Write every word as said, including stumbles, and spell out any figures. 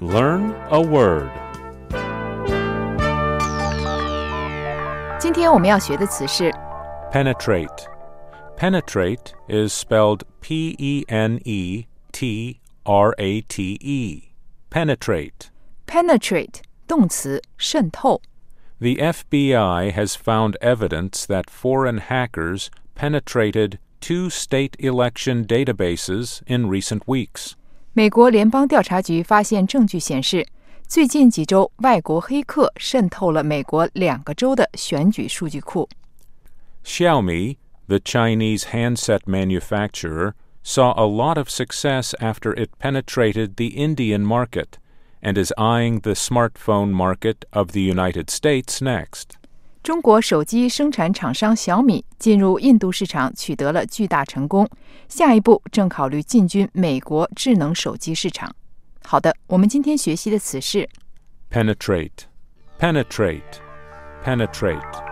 Learn a word. 今天我们要学的词是 Penetrate. Penetrate is spelled P E N E T R A T E. Penetrate. penetrate 动词渗透。 The F B I has found evidence that foreign hackers penetrated two state election databases in recent weeks. 美国联邦调查局发现证据显示，最近几周外国黑客渗透了美国两个州的选举数据库。 Xiaomi, the Chinese handset manufacturer, saw a lot of success after it penetrated the Indian market and is eyeing the smartphone market of the United States next. 中国手机生产厂商小米进入印度市场取得了巨大成功，下一步正考虑进军美国智能手机市场。好的，我们今天学习的词是 Penetrate, penetrate, penetrate.